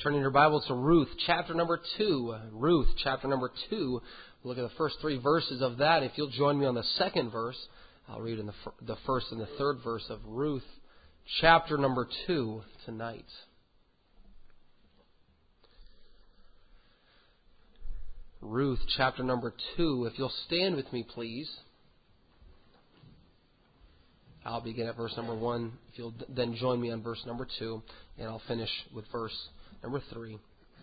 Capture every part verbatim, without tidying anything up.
Turning your Bible to Ruth, chapter number two. Ruth, chapter number two. We'll look at the first three verses of that. If you'll join me on the second verse, I'll read in the, f- the first and the third verse of Ruth, chapter number two tonight. Ruth, chapter number two. If you'll stand with me, please. I'll begin at verse number one. If you'll then join me on verse number two, and I'll finish with verse number three.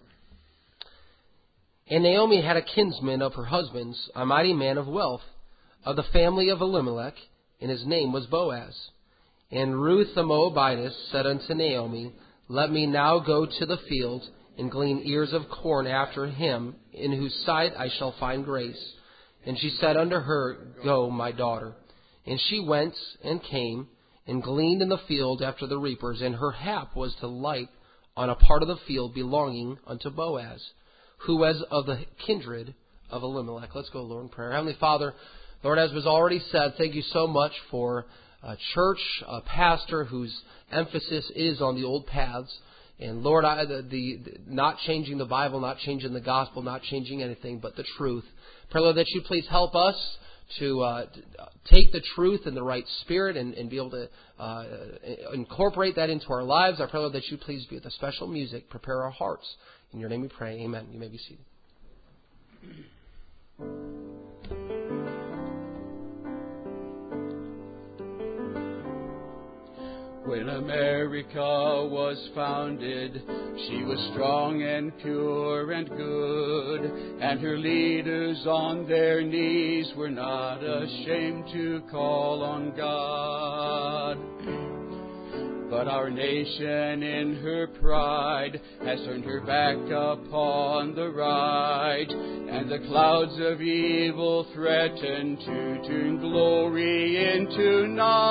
And Naomi had a kinsman of her husband's, a mighty man of wealth, of the family of Elimelech, and his name was Boaz. And Ruth the Moabitess said unto Naomi, Let me now go to the field, and glean ears of corn after him, in whose sight I shall find grace. And she said unto her, Go, my daughter. And she went and came, and gleaned in the field after the reapers, and her hap was to light on a part of the field belonging unto Boaz, who was of the kindred of Elimelech. Let's go, Lord, in prayer. Heavenly Father, Lord, as was already said, thank you so much for a church, a pastor whose emphasis is on the old paths. And Lord, I, the, the not changing the Bible, not changing the gospel, not changing anything but the truth. Pray, Lord, that you please help us to uh, take the truth in the right spirit and, and be able to uh, incorporate that into our lives. I pray, Lord, that you please be with the special music. Prepare our hearts. In your name we pray. Amen. You may be seated. When America was founded, she was strong and pure and good, and her leaders on their knees were not ashamed to call on God. But our nation in her pride has turned her back upon the right, and the clouds of evil threaten to turn glory into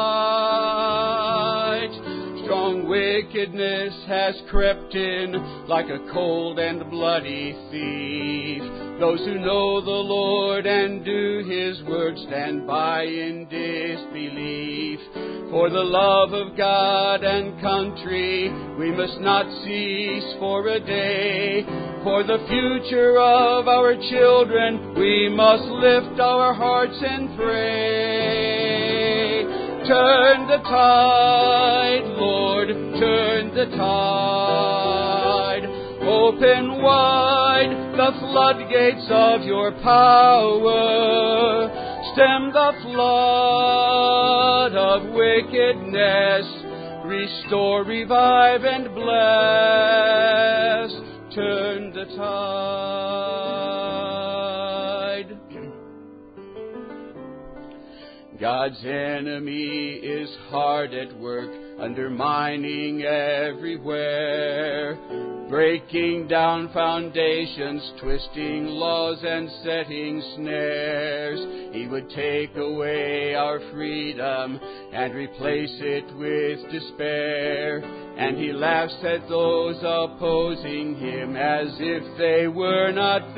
night. Strong wickedness has crept in like a cold and bloody thief. Those who know the Lord and do His word stand by in disbelief. For the love of God and country, we must not cease for a day. For the future of our children, we must lift our hearts and pray. Turn the tide, Lord, turn the tide. Open wide the floodgates of your power. Stem the flood of wickedness. Restore, revive, and bless. Turn the tide. God's enemy is hard at work, undermining everywhere, breaking down foundations, twisting laws and setting snares. He would take away our freedom and replace it with despair. And he laughs at those opposing him as if they were not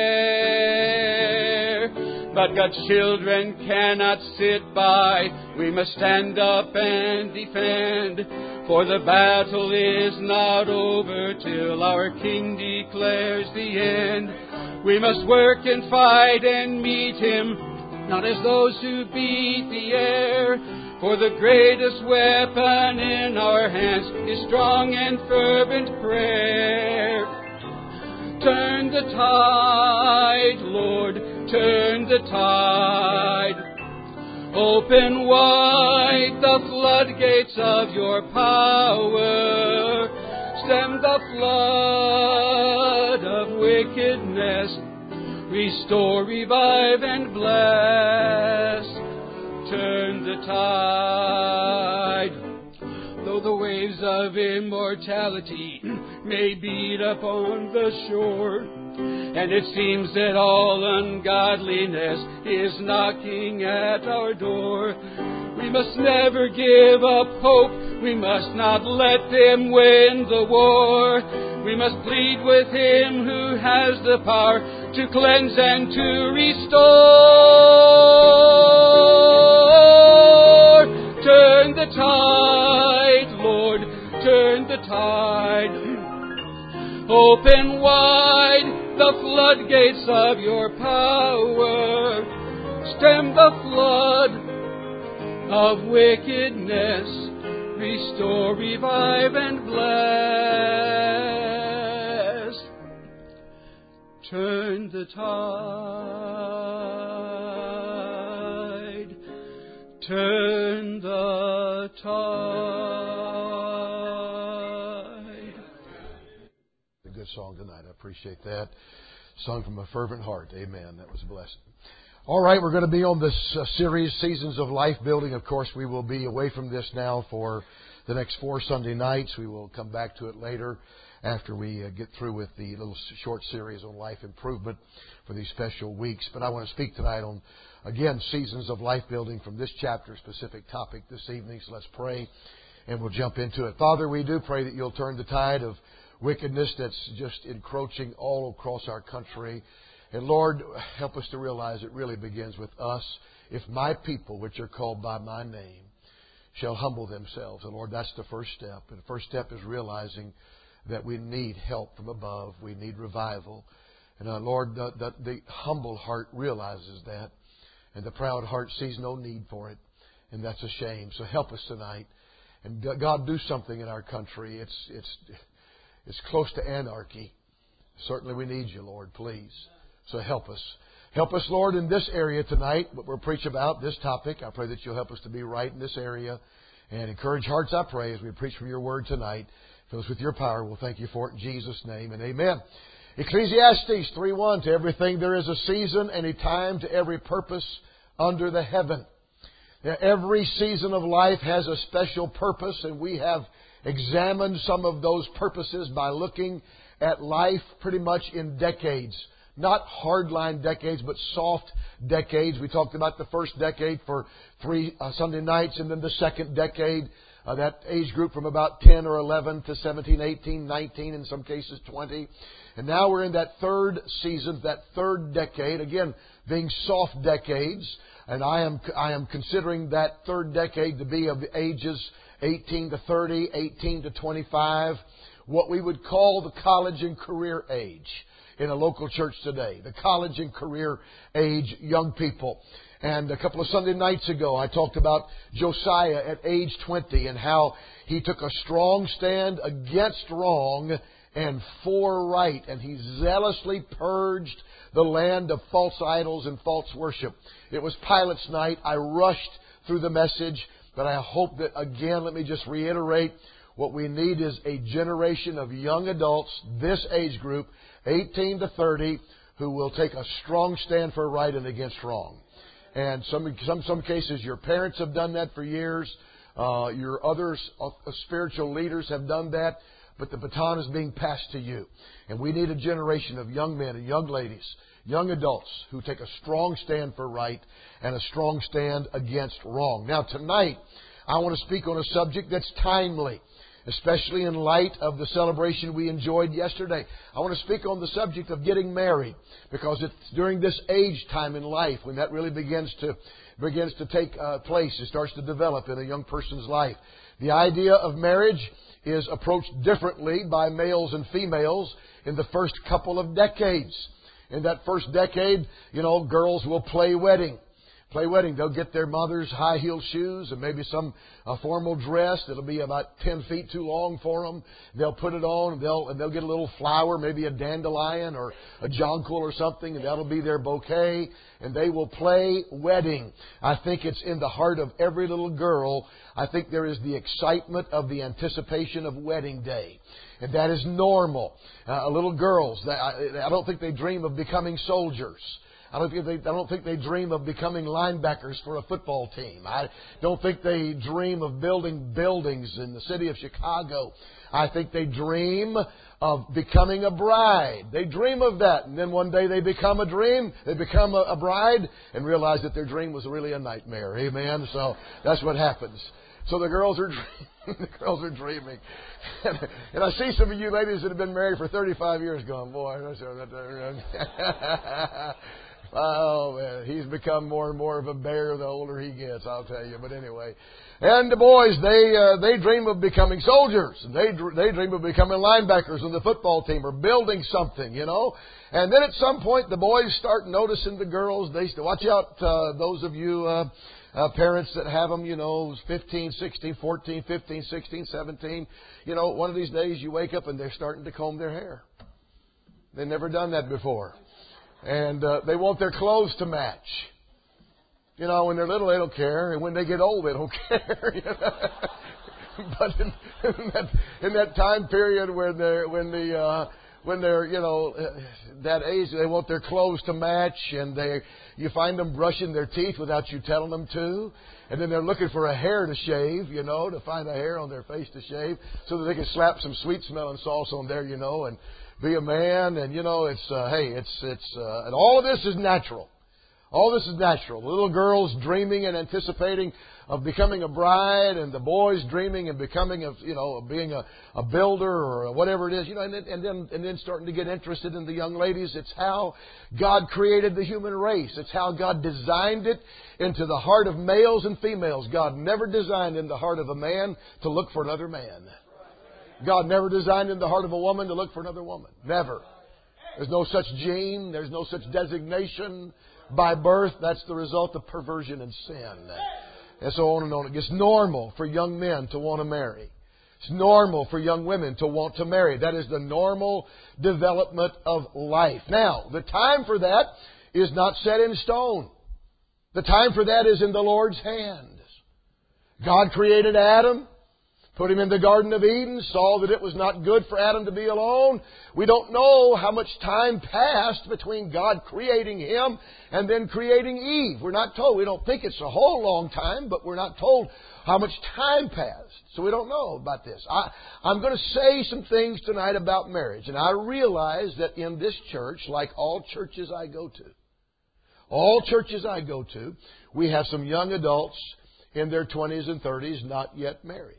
there. But God's children cannot sit by. We must stand up and defend. For the battle is not over till our King declares the end. We must work and fight and meet Him, not as those who beat the air. For the greatest weapon in our hands is strong and fervent prayer. Turn the tide, Lord, turn the tide. Open wide the floodgates of your power. Stem the flood of wickedness. Restore, revive, and bless. Turn the tide. Though the waves of immortality may beat upon the shore, and it seems that all ungodliness is knocking at our door, we must never give up hope. We must not let them win the war. We must plead with Him who has the power to cleanse and to restore. Turn the tide, Lord, turn the tide. Open wide the floodgates of your power. Stem the flood of wickedness. Restore, revive, and bless. Turn the tide. Turn the tide. A good song tonight. I appreciate that. Sung from a fervent heart. Amen. That was a blessing. All right, we're going to be on this uh, series, Seasons of Life Building. Of course, we will be away from this now for the next four Sunday nights. We will come back to it later after we uh, get through with the little short series on life improvement for these special weeks. But I want to speak tonight on, again, Seasons of Life Building from this chapter, specific topic this evening. So let's pray and we'll jump into it. Father, we do pray that you'll turn the tide of wickedness that's just encroaching all across our country. And Lord, help us to realize it really begins with us. If my people, which are called by my name, shall humble themselves. And Lord, that's the first step. And the first step is realizing that we need help from above. We need revival. And uh, Lord, the, the, the humble heart realizes that. And the proud heart sees no need for it. And that's a shame. So help us tonight. And God, do something in our country. It's, it's, it's close to anarchy. Certainly we need you, Lord, please. So help us. Help us, Lord, in this area tonight, what we're preaching about, this topic. I pray that you'll help us to be right in this area. And encourage hearts, I pray, as we preach from your word tonight. Fill us with your power. We'll thank you for it in Jesus' name and amen. Ecclesiastes three one, to everything there is a season and a time to every purpose under the heaven. Now, every season of life has a special purpose, and we have examined some of those purposes by looking at life pretty much in decades. Not hardline decades, but soft decades. We talked about the first decade for three uh, Sunday nights, and then the second decade, uh, that age group from about ten or eleven to seventeen, eighteen, nineteen, in some cases twenty. And now we're in that third season, that third decade, again, being soft decades. And I am I am considering that third decade to be of the ages eighteen to thirty, eighteen to twenty-five, what we would call the college and career age in a local church today, the college and career age young people. And a couple of Sunday nights ago, I talked about Josiah at age twenty and how he took a strong stand against wrong and for right. And he zealously purged the land of false idols and false worship. It was Pilate's night. I rushed through the message, but I hope that, again, let me just reiterate, what we need is a generation of young adults, this age group, eighteen to thirty, who will take a strong stand for right and against wrong. And some some some cases, your parents have done that for years. Uh, your other uh, spiritual leaders have done that. But the baton is being passed to you. And we need a generation of young men and young ladies, young adults, who take a strong stand for right and a strong stand against wrong. Now, tonight, I want to speak on a subject that's timely, especially in light of the celebration we enjoyed yesterday. I want to speak on the subject of getting married, because it's during this age time in life when that really begins to begins to take uh, place. It starts to develop in a young person's life. The idea of marriage is approached differently by males and females in the first couple of decades. In that first decade, you know, girls will play wedding. Play wedding. They'll get their mother's high-heeled shoes and maybe some uh, formal dress that'll be about ten feet too long for them. They'll put it on and they'll, and they'll get a little flower, maybe a dandelion or a jonquil or something, and that'll be their bouquet. And they will play wedding. I think it's in the heart of every little girl. I think there is the excitement of the anticipation of wedding day. And that is normal. Uh, little girls, they, I, I don't think they dream of becoming soldiers. I don't think they, I don't think they dream of becoming linebackers for a football team. I don't think they dream of building buildings in the city of Chicago. I think they dream of becoming a bride. They dream of that. And then one day they become a dream. They become a, a bride and realize that their dream was really a nightmare. Amen? So that's what happens. So the girls are dreaming. The girls are dreaming. And, and I see some of you ladies that have been married for thirty-five years going, boy, that's Oh, man, he's become more and more of a bear the older he gets, I'll tell you. But anyway. And the boys, they uh, they dream of becoming soldiers. They they dream of becoming linebackers on the football team or building something, you know. And then at some point, the boys start noticing the girls. They watch out, uh, those of you uh, uh, parents that have them, you know, fifteen, sixteen, fourteen, fifteen, sixteen, seventeen. You know, one of these days you wake up and they're starting to comb their hair. They've never done that before. And uh, they want their clothes to match. You know, when they're little, they don't care. And when they get old, they don't care. You know? But in, in, that, in that time period when they're, when the, uh, when they're, you know, that age, they want their clothes to match. And they, you find them brushing their teeth without you telling them to. And then they're looking for a hair to shave, you know, to find a hair on their face to shave. So that they can slap some sweet smelling sauce on there, you know, and be a man. And, you know, it's, uh, hey, it's, it's, uh, and all of this is natural. All this is natural. The little girls dreaming and anticipating of becoming a bride, and the boys dreaming and becoming of, you know, of being a, a builder or whatever it is, you know, and then, and then, and then starting to get interested in the young ladies. It's how God created the human race. It's how God designed it into the heart of males and females. God never designed in the heart of a man to look for another man. God never designed in the heart of a woman to look for another woman. Never. There's no such gene. There's no such designation. By birth, that's the result of perversion and sin. And so on and on. It's normal for young men to want to marry. It's normal for young women to want to marry. That is the normal development of life. Now, the time for that is not set in stone. The time for that is in the Lord's hands. God created Adam, put him in the Garden of Eden, saw that it was not good for Adam to be alone. We don't know how much time passed between God creating him and then creating Eve. We're not told. We don't think it's a whole long time, but we're not told how much time passed. So we don't know about this. I, I'm going to say some things tonight about marriage. And I realize that in this church, like all churches I go to, all churches I go to, we have some young adults in their twenties and thirties not yet married.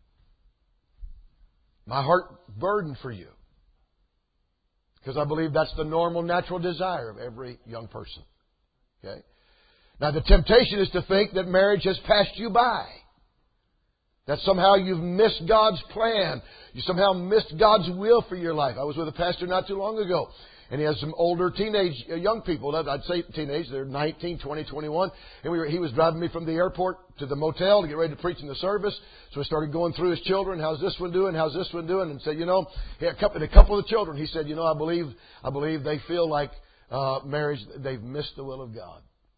My heart burdened for you. Because I believe that's the normal, natural desire of every young person. Okay? Now, the temptation is to think that marriage has passed you by. That somehow you've missed God's plan. You somehow missed God's will for your life. I was with a pastor not too long ago. And he has some older teenage, young people. I'd say teenage. They're nineteen, twenty, twenty-one. And we were, he was driving me from the airport to the motel to get ready to preach in the service. So we started going through his children. How's this one doing? How's this one doing? And said, you know, he had a couple, a couple of children. He said, you know, I believe, I believe they feel like uh, marriage, they've missed the will of God.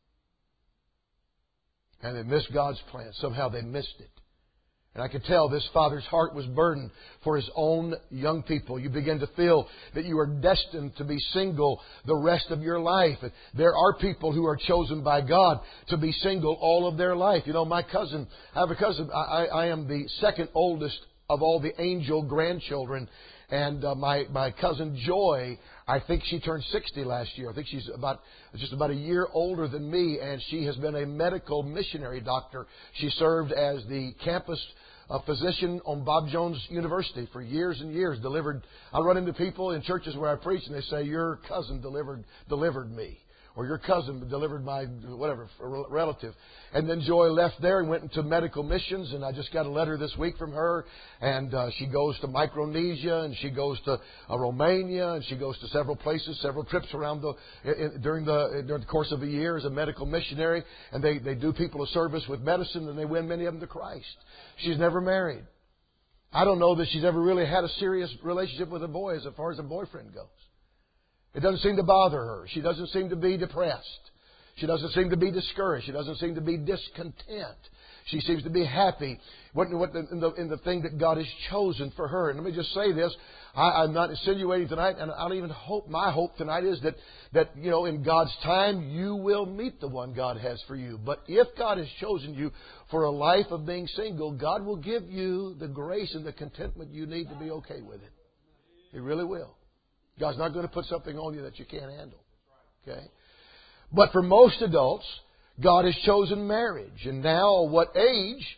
And they missed God's plan. Somehow they missed it. And I could tell this father's heart was burdened for his own young people. You begin to feel that you are destined to be single the rest of your life. And there are people who are chosen by God to be single all of their life. You know, my cousin, I have a cousin, I, I am the second oldest of all the angel grandchildren. And uh, my, my cousin Joy, I think she turned sixty last year. I think she's about just about a year older than me, and she has been a medical missionary doctor. She served as the campus uh, physician on Bob Jones University for years and years. Delivered. I run into people in churches where I preach, and they say, "Your cousin delivered delivered me." Or your cousin delivered my, whatever, relative. And then Joy left there and went into medical missions. And I just got a letter this week from her. And uh, she goes to Micronesia, and she goes to uh, Romania, and she goes to several places, several trips around the in, during the during the course of a year as a medical missionary. And they, they do people a service with medicine, and they win many of them to Christ. She's never married. I don't know that she's ever really had a serious relationship with a boy as far as a boyfriend goes. It doesn't seem to bother her. She doesn't seem to be depressed. She doesn't seem to be discouraged. She doesn't seem to be discontent. She seems to be happy what, what the, in, the, in the thing that God has chosen for her. And let me just say this. I, I'm not insinuating tonight, and I don't even hope, my hope tonight is that, that, you know, in God's time, you will meet the one God has for you. But if God has chosen you for a life of being single, God will give you the grace and the contentment you need to be okay with it. He really will. God's not going to put something on you that you can't handle. Okay? But for most adults, God has chosen marriage. And now, what age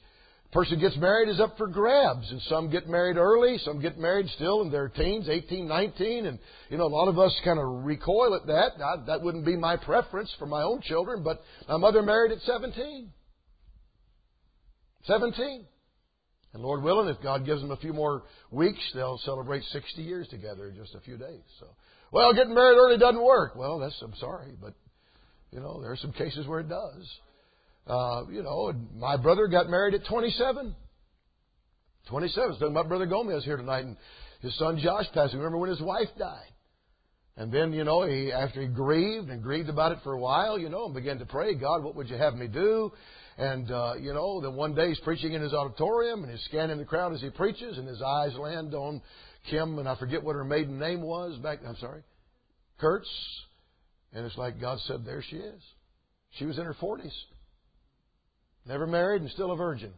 person gets married is up for grabs. And some get married early. Some get married still in their teens, eighteen, nineteen. And, you know, a lot of us kind of recoil at that. I, that wouldn't be my preference for my own children. But my mother married at seventeen. seventeen. And Lord willing, if God gives them a few more weeks, they'll celebrate sixty years together in just a few days. So, well, getting married early doesn't work. Well, that's, I'm sorry, but, you know, there are some cases where it does. Uh, you know, my brother got married at twenty-seven. twenty-seven. I was talking about Brother Gomez here tonight, and his son Josh passed. Remember when his wife died? And then, you know, he after he grieved and grieved about it for a while, you know, and began to pray, God, what would you have me do? And, uh, you know, then one day he's preaching in his auditorium, and he's scanning the crowd as he preaches, and his eyes land on Kim, and I forget what her maiden name was back, I'm sorry, Kurtz. And it's like God said, there she is. She was in her forties. Never married and still a virgin.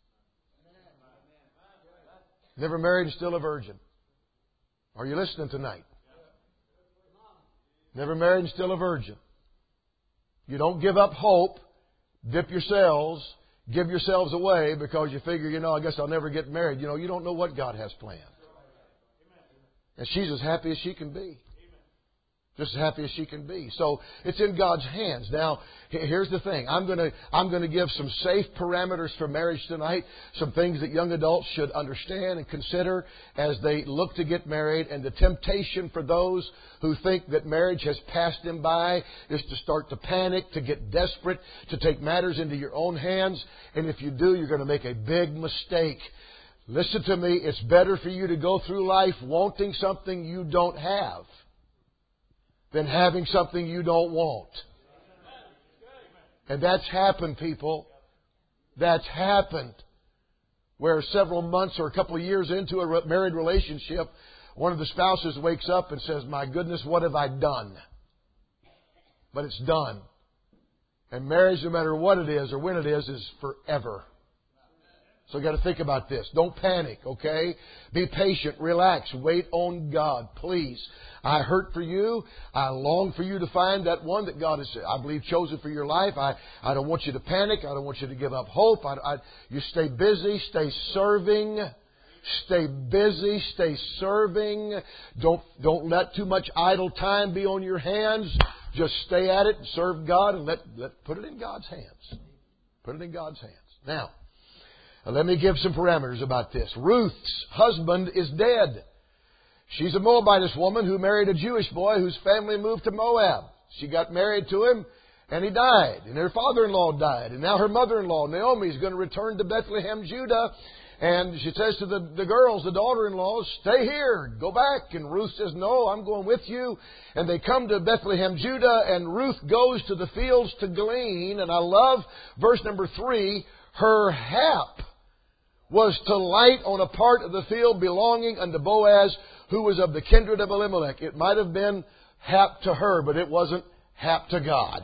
Never married and still a virgin. Are you listening tonight? Never married and still a virgin. You don't give up hope. Dip yourselves, give yourselves away because you figure, you know, I guess I'll never get married. You know, you don't know what God has planned. And she's as happy as she can be. Just as happy as she can be. So it's in God's hands. Now, here's the thing. I'm going to I'm going to give some safe parameters for marriage tonight. Some things that young adults should understand and consider as they look to get married. And the temptation for those who think that marriage has passed them by is to start to panic, to get desperate, to take matters into your own hands. And if you do, you're going to make a big mistake. Listen to me. It's better for you to go through life wanting something you don't have than having something you don't want. And that's happened, people. That's happened. Where several months or a couple of years into a married relationship, one of the spouses wakes up and says, my goodness, what have I done? But it's done. And marriage, no matter what it is or when it is, is forever. So you've got to think about this. Don't panic, okay? Be patient, relax, wait on God, please. I hurt for you. I long for you to find that one that God has, I believe, chosen for your life. I, I don't want you to panic. I don't want you to give up hope. I, I, you stay busy, stay serving. Stay busy, stay serving. Don't, don't let too much idle time be on your hands. Just stay at it and serve God and let, let put it in God's hands. Put it in God's hands. Now, let me give some parameters about this. Ruth's husband is dead. She's a Moabitess woman who married a Jewish boy whose family moved to Moab. She got married to him, and he died. And her father-in-law died. And now her mother-in-law, Naomi, is going to return to Bethlehem, Judah. And she says to the, the girls, the daughter-in-laws, stay here, go back. And Ruth says, no, I'm going with you. And they come to Bethlehem, Judah, and Ruth goes to the fields to glean. And I love verse number three, her hap was to light on a part of the field belonging unto Boaz, who was of the kindred of Elimelech. It might have been hap to her, but it wasn't hap to God.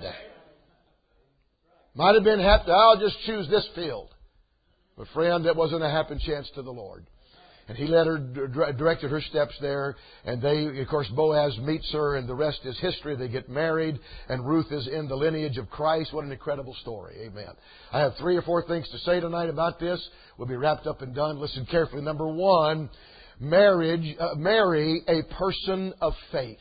Might have been hap to, I'll just choose this field. But friend, that wasn't a happen chance to the Lord. And He led her, directed her steps there. And they, of course, Boaz meets her, and the rest is history. They get married, and Ruth is in the lineage of Christ. What an incredible story. Amen. I have three or four things to say tonight about this. We'll be wrapped up and done. Listen carefully. Number one, marriage, uh, marry a person of faith.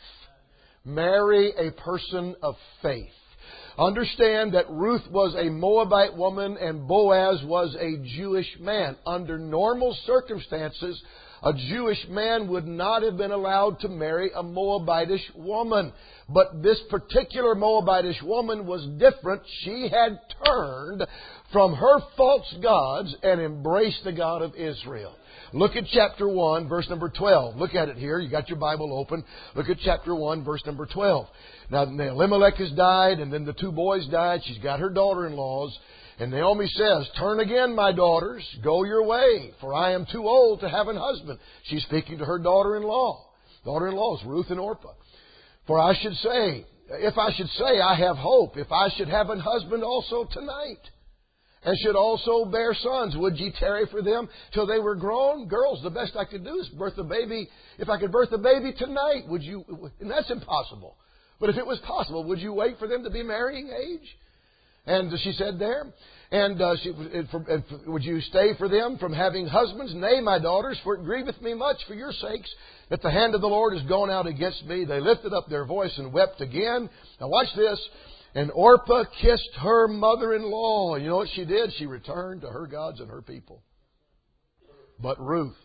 Marry a person of faith. Understand that Ruth was a Moabite woman and Boaz was a Jewish man. Under normal circumstances, a Jewish man would not have been allowed to marry a Moabitish woman. But this particular Moabitish woman was different. She had turned from her false gods and embraced the God of Israel. Look at chapter one, verse number twelve. Look at it here. You got your Bible open. Look at chapter one, verse number twelve. Now, Elimelech has died, and then the two boys died. She's got her daughter-in-laws. And Naomi says, turn again, my daughters. Go your way, for I am too old to have an husband. She's speaking to her daughter-in-law. Daughter-in-laws, Ruth and Orpah. For I should say, if I should say I have hope, if I should have an husband also tonight, and should also bear sons, would ye tarry for them till they were grown? Girls, the best I could do is birth a baby. If I could birth a baby tonight, would you? And that's impossible. But if it was possible, would you wait for them to be marrying age? And she said, there. And uh, she, and for, and for, would you stay for them from having husbands? Nay, my daughters, for it grieveth me much for your sakes that the hand of the Lord is gone out against me. They lifted up their voice and wept again. Now watch this. And Orpah kissed her mother-in-law. And you know what she did? She returned to her gods and her people. But Ruth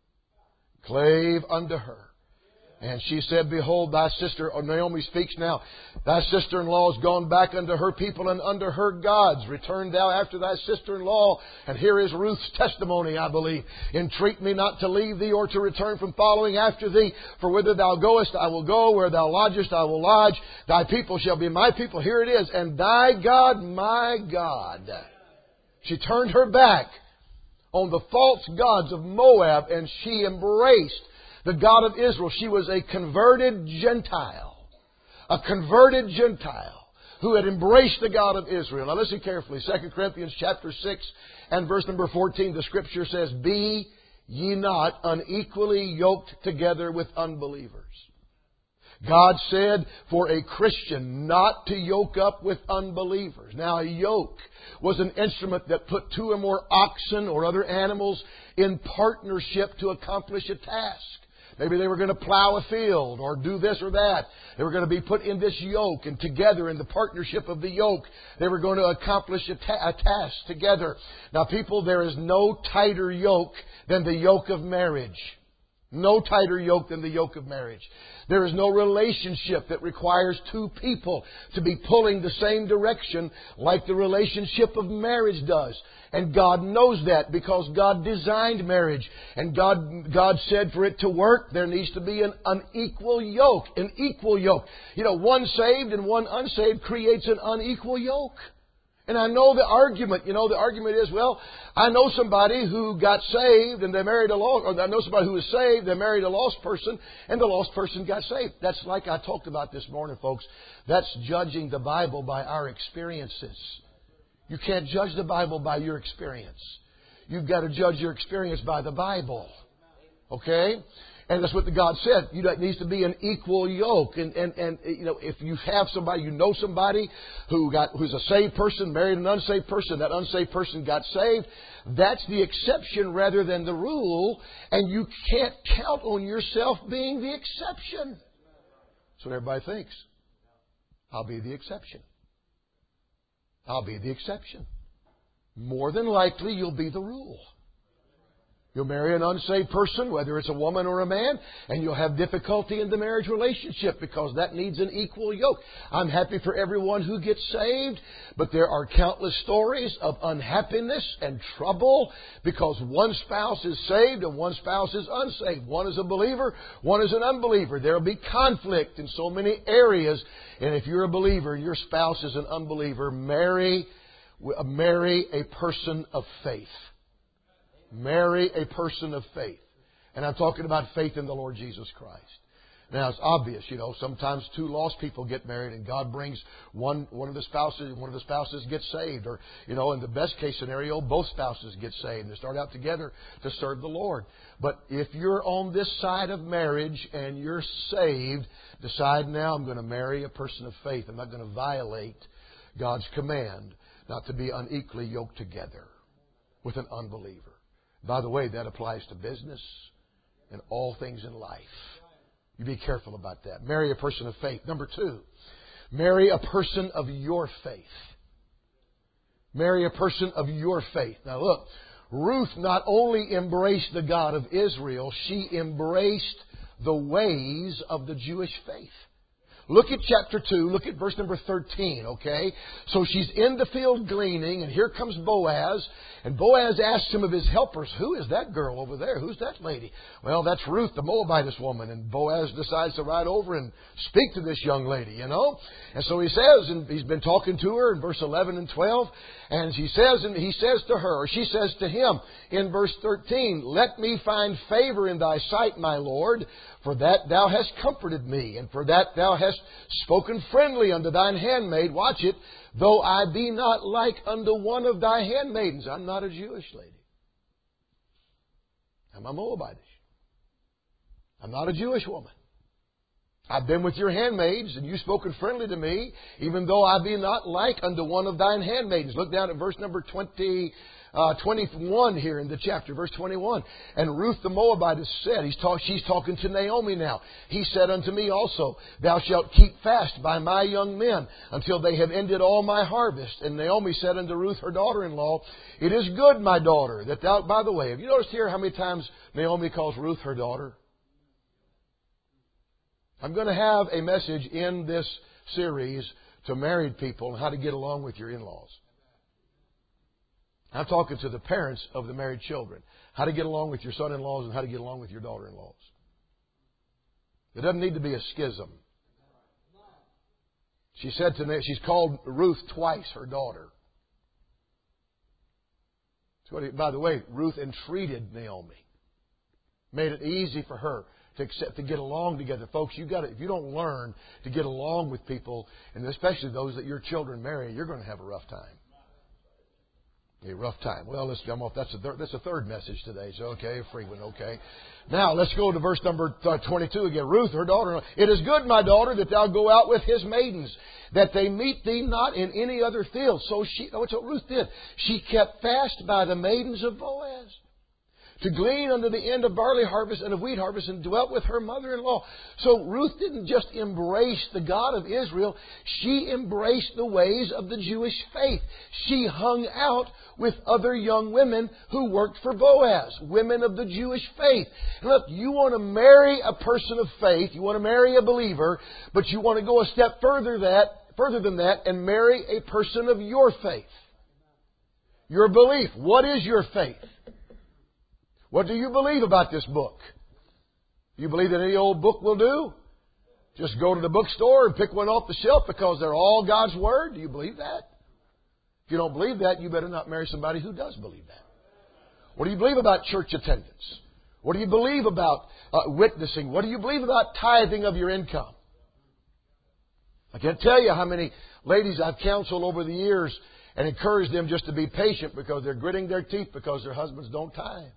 clave unto her. And she said, behold, thy sister, or Naomi speaks now, thy sister-in-law is gone back unto her people and unto her gods. Return thou after thy sister-in-law. And here is Ruth's testimony, I believe. Entreat me not to leave thee or to return from following after thee. For whither thou goest, I will go. Where thou lodgest, I will lodge. Thy people shall be my people. Here it is. And thy God, my God. She turned her back on the false gods of Moab, and she embraced the God of Israel. She was a converted Gentile. A converted Gentile who had embraced the God of Israel. Now listen carefully. Second Corinthians chapter six and verse number fourteen, the Scripture says, be ye not unequally yoked together with unbelievers. God said for a Christian not to yoke up with unbelievers. Now a yoke was an instrument that put two or more oxen or other animals in partnership to accomplish a task. Maybe they were going to plow a field or do this or that. They were going to be put in this yoke, and together in the partnership of the yoke, they were going to accomplish a, ta- a task together. Now people, there is no tighter yoke than the yoke of marriage. No tighter yoke than the yoke of marriage. There is no relationship that requires two people to be pulling the same direction like the relationship of marriage does. And God knows that because God designed marriage. And God, God said for it to work, there needs to be an unequal yoke. An equal yoke. You know, one saved and one unsaved creates an unequal yoke. And I know the argument, you know, the argument is, well, I know somebody who got saved and they married a lost, or I know somebody who was saved, they married a lost person, and the lost person got saved. That's like I talked about this morning, folks. That's judging the Bible by our experiences. You can't judge the Bible by your experience. You've got to judge your experience by the Bible. Okay? And that's what the God said. You know, it needs to be an equal yoke. And, and, and, you know, if you have somebody, you know somebody who got, who's a saved person, married an unsaved person, that unsaved person got saved, that's the exception rather than the rule. And you can't count on yourself being the exception. That's what everybody thinks. I'll be the exception. I'll be the exception. More than likely, you'll be the rule. You'll marry an unsaved person, whether it's a woman or a man, and you'll have difficulty in the marriage relationship because that needs an equal yoke. I'm happy for everyone who gets saved, but there are countless stories of unhappiness and trouble because one spouse is saved and one spouse is unsaved. One is a believer, one is an unbeliever. There will be conflict in so many areas, and if you're a believer and your spouse is an unbeliever, marry, marry a person of faith. Marry a person of faith. And I'm talking about faith in the Lord Jesus Christ. Now, it's obvious, you know, sometimes two lost people get married and God brings one, one of the spouses, one of the spouses gets saved. Or, you know, in the best case scenario, both spouses get saved and they start out together to serve the Lord. But if you're on this side of marriage and you're saved, decide now I'm going to marry a person of faith. I'm not going to violate God's command not to be unequally yoked together with an unbeliever. By the way, that applies to business and all things in life. You be careful about that. Marry a person of faith. Number two, marry a person of your faith. Marry a person of your faith. Now look, Ruth not only embraced the God of Israel, she embraced the ways of the Jewish faith. Look at chapter two. Look at verse number thirteen, okay? So she's in the field gleaning, and here comes Boaz. And Boaz asks some of his helpers, who is that girl over there? Who's that lady? Well, that's Ruth, the Moabitess woman. And Boaz decides to ride over and speak to this young lady, you know? And so he says, and he's been talking to her in verse eleven and twelve. And he says, and he says to her, or she says to him in verse thirteen, let me find favor in thy sight, my Lord, for that thou hast comforted me, and for that thou hast spoken friendly unto thine handmaid. Watch it. Though I be not like unto one of thy handmaidens. I'm not a Jewish lady. I'm a Moabitish. I'm not a Jewish woman. I've been with your handmaids, and you've spoken friendly to me, even though I be not like unto one of thine handmaidens. Look down at verse number twenty, uh, twenty-one here in the chapter, verse twenty-one. And Ruth the Moabitess said, he's talk, she's talking to Naomi now. He said unto me also, Thou shalt keep fast by my young men until they have ended all my harvest. And Naomi said unto Ruth, her daughter-in-law, It is good, my daughter, that thou... By the way, have you noticed here how many times Naomi calls Ruth her daughter? I'm going to have a message in this series to married people on how to get along with your in-laws. I'm talking to the parents of the married children. How to get along with your son-in-laws and how to get along with your daughter-in-laws. There doesn't need to be a schism. She said to me, she's called Ruth twice her daughter. By the way, Ruth entreated Naomi. Made it easy for her to accept, to get along together. Folks, you got to, if you don't learn to get along with people, and especially those that your children marry, you're going to have a rough time. A rough time. Well, let's jump off. That's a, third, that's a third message today. So, okay, a free one, okay. Now, let's go to verse number twenty-two again. Ruth, her daughter, It is good, my daughter, that thou go out with his maidens, that they meet thee not in any other field. So she, that's what Ruth did. She kept fast by the maidens of Boaz, to glean unto the end of barley harvest and of wheat harvest, and dwelt with her mother-in-law. So Ruth didn't just embrace the God of Israel. She embraced the ways of the Jewish faith. She hung out with other young women who worked for Boaz, women of the Jewish faith. And look, you want to marry a person of faith, you want to marry a believer, but you want to go a step further that, further than that and marry a person of your faith. Your belief. What is your faith? What do you believe about this book? You believe that any old book will do? Just go to the bookstore and pick one off the shelf because they're all God's Word? Do you believe that? If you don't believe that, you better not marry somebody who does believe that. What do you believe about church attendance? What do you believe about uh, witnessing? What do you believe about tithing of your income? I can't tell you how many ladies I've counseled over the years and encouraged them just to be patient because they're gritting their teeth because their husbands don't tithe.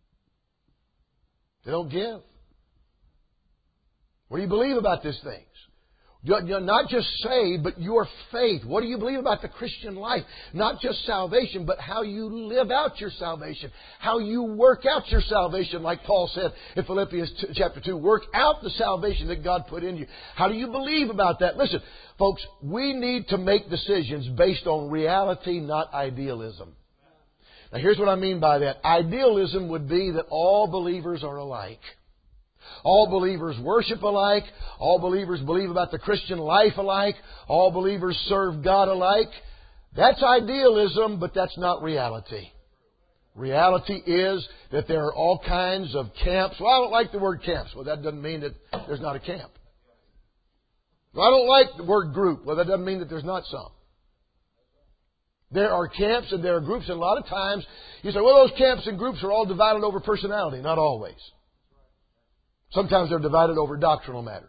They don't give. What do you believe about these things? You're not just saved, but your faith. What do you believe about the Christian life? Not just salvation, but how you live out your salvation. How you work out your salvation, like Paul said in Philippians chapter two. Work out the salvation that God put in you. How do you believe about that? Listen, folks, we need to make decisions based on reality, not idealism. Now, here's what I mean by that. Idealism would be that all believers are alike. All believers worship alike. All believers believe about the Christian life alike. All believers serve God alike. That's idealism, but that's not reality. Reality is that there are all kinds of camps. Well, I don't like the word camps. Well, that doesn't mean that there's not a camp. Well, I don't like the word group. Well, that doesn't mean that there's not some. There are camps and there are groups, and a lot of times you say, well, those camps and groups are all divided over personality. Not always. Sometimes they're divided over doctrinal matters.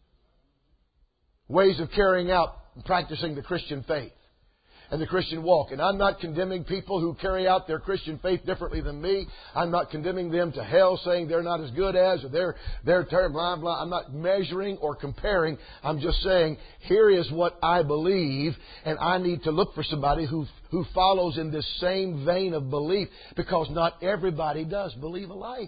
Ways of carrying out and practicing the Christian faith and the Christian walk. And I'm not condemning people who carry out their Christian faith differently than me. I'm not condemning them to hell, saying they're not as good as, or they're, they're terrible, blah, blah. I'm not measuring or comparing. I'm just saying, here is what I believe, and I need to look for somebody who, who follows in this same vein of belief, because not everybody does believe alike.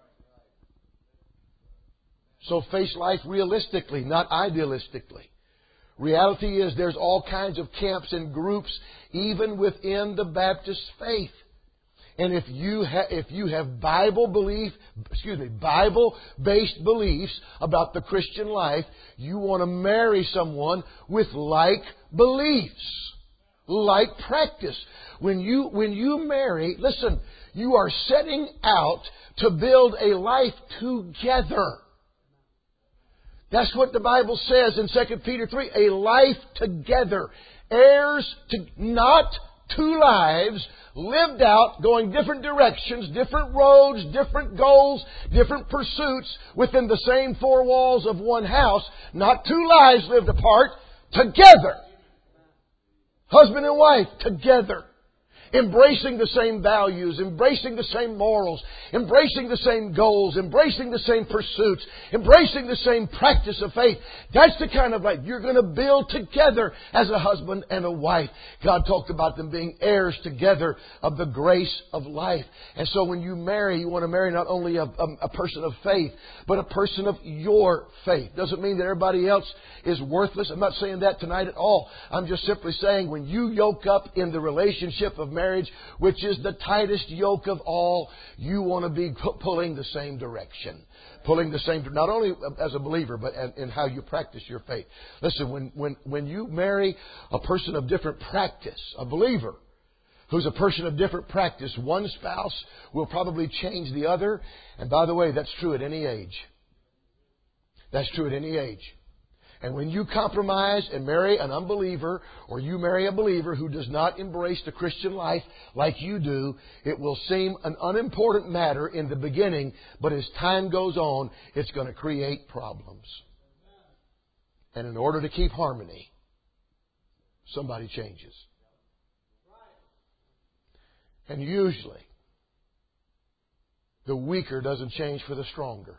So face life realistically, not idealistically. Reality is there's all kinds of camps and groups even within the Baptist faith. And if you ha- if you have Bible belief, excuse me, Bible-based beliefs about the Christian life, you want to marry someone with like beliefs, like practice. When you when you marry, listen, you are setting out to build a life together. That's what the Bible says in Second Peter three. A life together. Heirs to not two lives lived out, going different directions, different roads, different goals, different pursuits within the same four walls of one house. Not two lives lived apart. Together. Husband and wife together. embracing the same values, embracing the same morals, embracing the same goals, embracing the same pursuits, embracing the same practice of faith. That's the kind of life you're going to build together as a husband and a wife. God talked about them being heirs together of the grace of life. And so when you marry, you want to marry not only a, a, a person of faith, but a person of your faith. Doesn't mean that everybody else is worthless. I'm not saying that tonight at all. I'm just simply saying when you yoke up in the relationship of marriage, which is the tightest yoke of all, you want to be pulling the same direction. Pulling the same, not only as a believer, but in how you practice your faith. Listen, when, when, when you marry a person of different practice, a believer, who's a person of different practice, one spouse will probably change the other. And by the way, that's true at any age. That's true at any age. And when you compromise and marry an unbeliever, or you marry a believer who does not embrace the Christian life like you do, it will seem an unimportant matter in the beginning, but as time goes on, it's going to create problems. And in order to keep harmony, somebody changes. And usually, the weaker doesn't change for the stronger.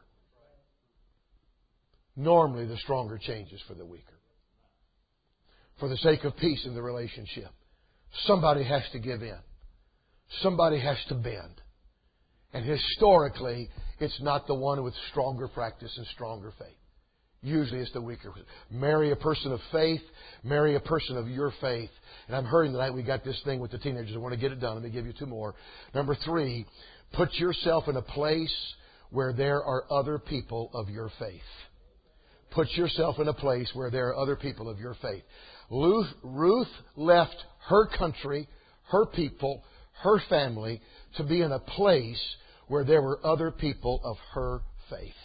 Normally, the stronger changes for the weaker. For the sake of peace in the relationship, somebody has to give in. Somebody has to bend. And historically, it's not the one with stronger practice and stronger faith. Usually it's the weaker. Marry a person of faith. Marry a person of your faith. And I'm hurrying tonight. We got this thing with the teenagers. I want to get it done. Let me give you two more. Number three, put yourself in a place where there are other people of your faith. Put yourself in a place where there are other people of your faith. Ruth, Ruth left her country, her people, her family to be in a place where there were other people of her faith.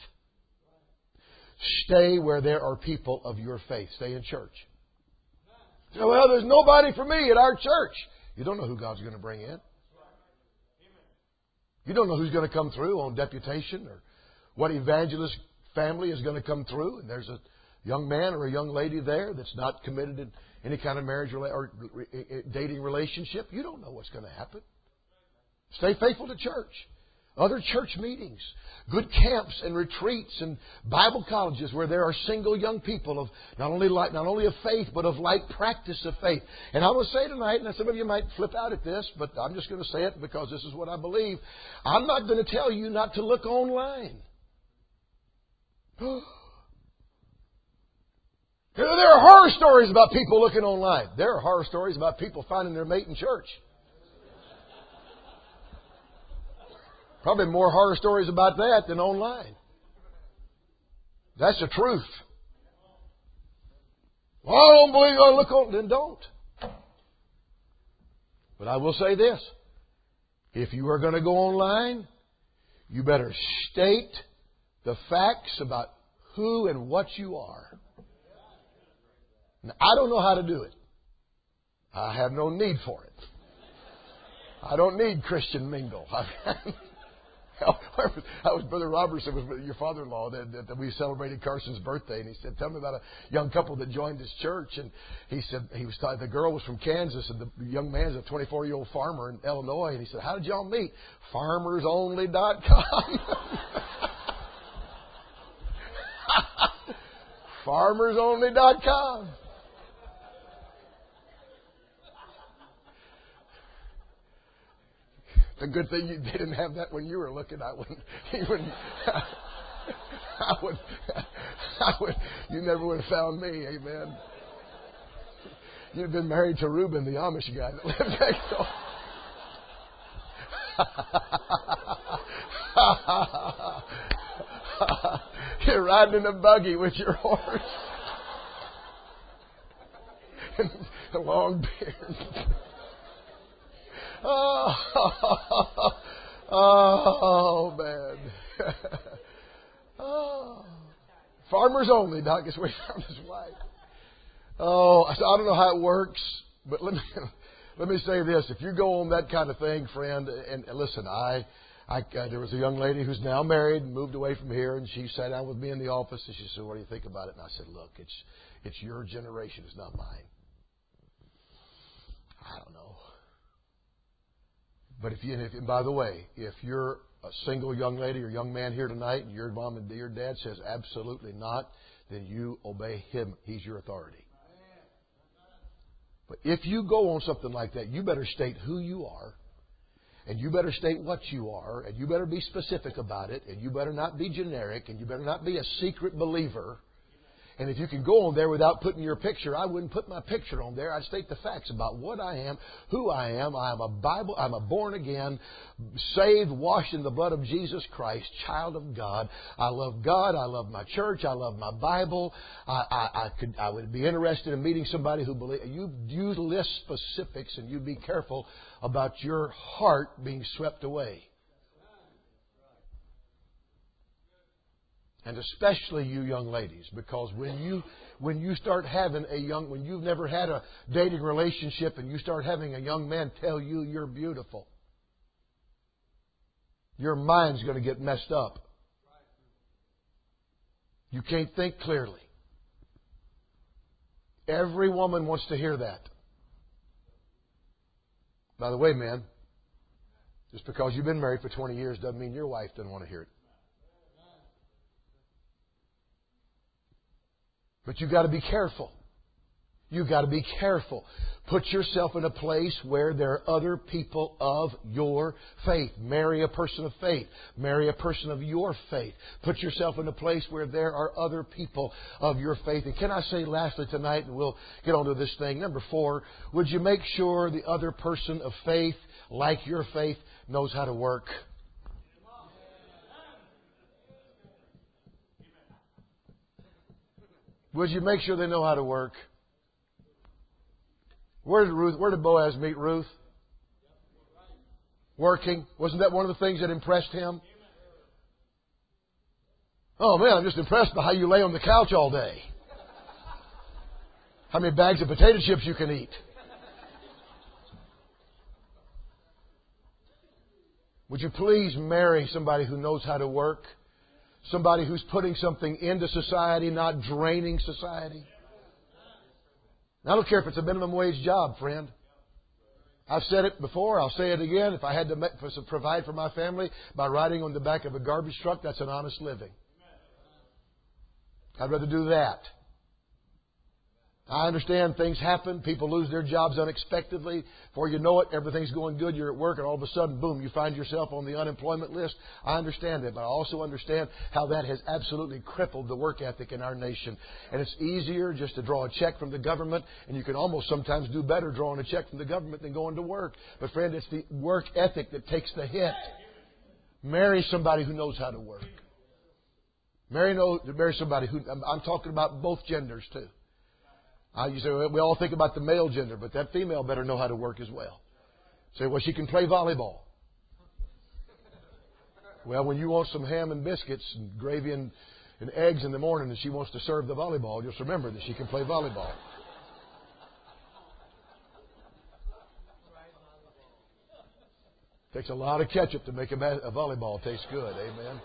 Stay where there are people of your faith. Stay in church. Well, there's nobody for me at our church. You don't know who God's going to bring in. You don't know who's going to come through on deputation or what evangelist family is going to come through. And there's a young man or a young lady there that's not committed in any kind of marriage or dating relationship. You don't know what's going to happen. Stay faithful to church. Other church meetings, good camps and retreats and Bible colleges where there are single young people of not only like, not only of faith, but of like practice of faith. And I will say tonight, and some of you might flip out at this, but I'm just going to say it because this is what I believe. I'm not going to tell you not to look online. There are horror stories about people looking online. There are horror stories about people finding their mate in church. Probably more horror stories about that than online. That's the truth. Well, I don't believe I look on. Then don't. But I will say this. If you are going to go online, you better state the facts about who and what you are. Now, I don't know how to do it. I have no need for it. I don't need Christian mingle. That was Brother Robertson, was your father-in-law, that, that we celebrated Carson's birthday, and he said, "Tell me about a young couple that joined his church." And he said he was the girl was from Kansas, and the young man's a twenty-four-year-old farmer in Illinois. And he said, "How did y'all meet?" farmers only dot com. farmers only dot com. The good thing you didn't have that when you were looking. I wouldn't. You wouldn't. I would. I would. You never would have found me. Amen. You'd have been married to Reuben, the Amish guy that lived next door. You're riding in a buggy with your horse. And a long beard. Oh, oh, man. Oh. Farmers only, Doc, is where he found his wife. Oh, I don't know how it works, but let me let me say this. If you go on that kind of thing, friend, and, and listen, I, I uh, there was a young lady who's now married and moved away from here, and she sat down with me in the office, and she said, "What do you think about it?" And I said, "Look, it's it's your generation. It's not mine. I don't know. But if you, and, if, and by the way, if you're a single young lady or young man here tonight and your mom and your dad says absolutely not, then you obey him. He's your authority. But if you go on something like that, you better state who you are, and you better state what you are, and you better be specific about it, and you better not be generic, and you better not be a secret believer. And if you can go on there without putting your picture, I wouldn't put my picture on there. I'd state the facts about what I am, who I am. I am a Bible, I'm a born again, saved, washed in the blood of Jesus Christ, child of God. I love God. I love my church. I love my Bible. I, I, I could, I would be interested in meeting somebody who believes. You, you list specifics, and you be careful about your heart being swept away. And especially you young ladies, because when you when you start having a young, when you've never had a dating relationship and you start having a young man tell you you're beautiful, your mind's going to get messed up. You can't think clearly. Every woman wants to hear that. By the way, man, just because you've been married for twenty years doesn't mean your wife doesn't want to hear it. But you've got to be careful. You've got to be careful. Put yourself in a place where there are other people of your faith. Marry a person of faith. Marry a person of your faith. Put yourself in a place where there are other people of your faith. And can I say lastly tonight, and we'll get on to this thing, number four, would you make sure the other person of faith, like your faith, knows how to work? Would you make sure they know how to work? Where did Ruth, where did Boaz meet Ruth? Working. Wasn't that one of the things that impressed him? Oh man, I'm just impressed by how you lay on the couch all day. How many bags of potato chips you can eat. Would you please marry somebody who knows how to work? Somebody who's putting something into society, not draining society. I don't care if it's a minimum wage job, friend. I've said it before. I'll say it again. If I had to provide for my family by riding on the back of a garbage truck, that's an honest living. I'd rather do that. I understand things happen. People lose their jobs unexpectedly. Before you know it, everything's going good. You're at work, and all of a sudden, boom, you find yourself on the unemployment list. I understand that, but I also understand how that has absolutely crippled the work ethic in our nation. And it's easier just to draw a check from the government, and you can almost sometimes do better drawing a check from the government than going to work. But friend, it's the work ethic that takes the hit. Marry somebody who knows how to work. Marry, know, marry somebody who, I'm, I'm talking about both genders too. I, you say, we all think about the male gender, but that female better know how to work as well. Say, well, she can play volleyball. Well, when you want some ham and biscuits and gravy and, and eggs in the morning and she wants to serve the volleyball, just remember that she can play volleyball. Takes a lot of ketchup to make a, a volleyball taste good. Amen.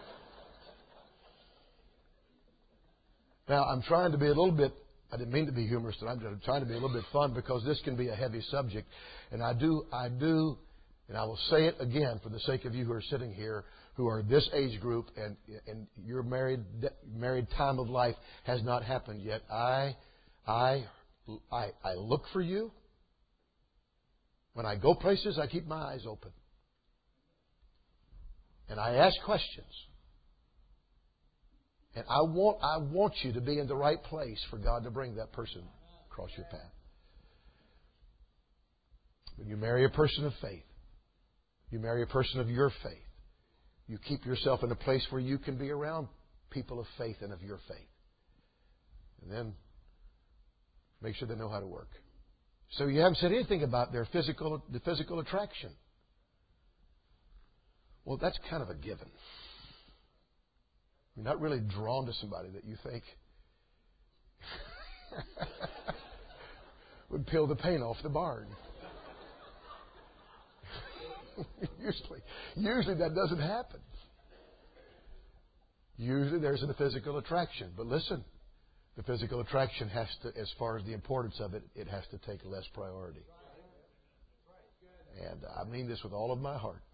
Now, I'm trying to be a little bit, I didn't mean to be humorous, but I'm trying to be a little bit fun because this can be a heavy subject. And I do, I do, and I will say it again for the sake of you who are sitting here, who are this age group, and and your married married time of life has not happened yet. I, I, I, I look for you. When I go places, I keep my eyes open. And I ask questions. And I want, I want you to be in the right place for God to bring that person across your path. When you marry a person of faith, you marry a person of your faith, you keep yourself in a place where you can be around people of faith and of your faith. And then make sure they know how to work. So you haven't said anything about their physical, the physical attraction. Well, that's kind of a given. You're not really drawn to somebody that you think would peel the paint off the barn. usually, usually that doesn't happen. Usually there's a physical attraction. But listen, the physical attraction has to, as far as the importance of it, it has to take less priority. And I mean this with all of my heart.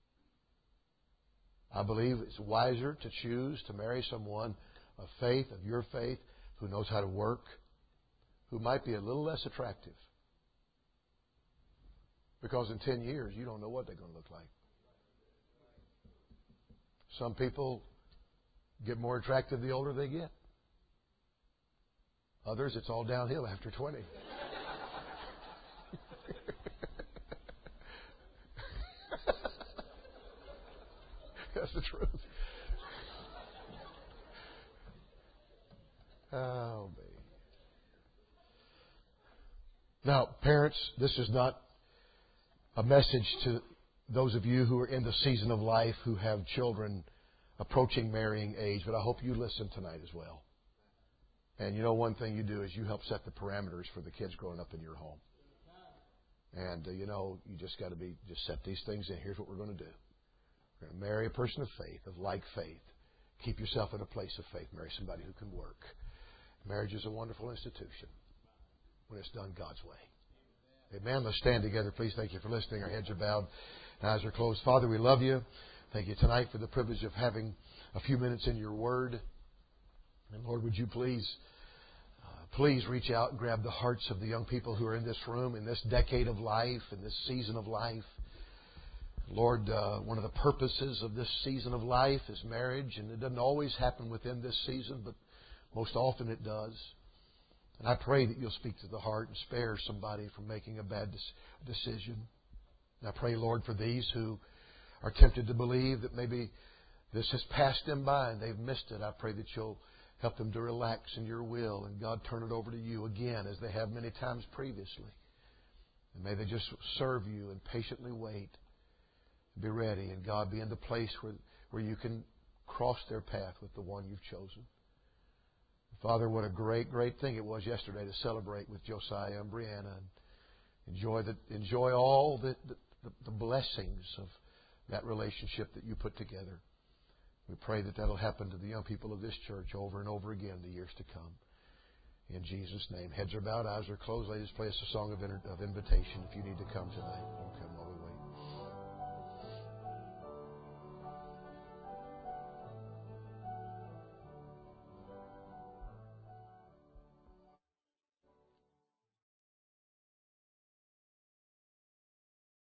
I believe it's wiser to choose to marry someone of faith, of your faith, who knows how to work, who might be a little less attractive. Because in ten years, you don't know what they're going to look like. Some people get more attractive the older they get. Others, it's all downhill after twenty. That's the truth. Oh, me. Now, parents, this is not a message to those of you who are in the season of life who have children approaching marrying age, but I hope you listen tonight as well. And you know, one thing you do is you help set the parameters for the kids growing up in your home. And, uh, you know, you just got to be, just set these things in. Here's what we're going to do. We're going to marry a person of faith, of like faith. Keep yourself in a place of faith. Marry somebody who can work. Marriage is a wonderful institution when it's done God's way. Amen. Let's stand together, please. Thank you for listening. Our heads are bowed and eyes are closed. Father, we love you. Thank you tonight for the privilege of having a few minutes in your word. And Lord, would you please, uh, please reach out and grab the hearts of the young people who are in this room, in this decade of life, in this season of life. Lord, uh, one of the purposes of this season of life is marriage, and it doesn't always happen within this season, but most often it does. And I pray that you'll speak to the heart and spare somebody from making a bad decision. And I pray, Lord, for these who are tempted to believe that maybe this has passed them by and they've missed it. I pray that you'll help them to relax in your will and God turn it over to you again as they have many times previously. And may they just serve you and patiently wait. Be ready, and God be in the place where, where you can cross their path with the one you've chosen. Father, what a great, great thing it was yesterday to celebrate with Josiah and Brianna and enjoy the, enjoy all the, the, the blessings of that relationship that you put together. We pray that that'll happen to the young people of this church over and over again in the years to come. In Jesus' name. Heads are bowed, eyes are closed. Ladies, play us a song of, inter- of invitation if you need to come tonight. Don't come over.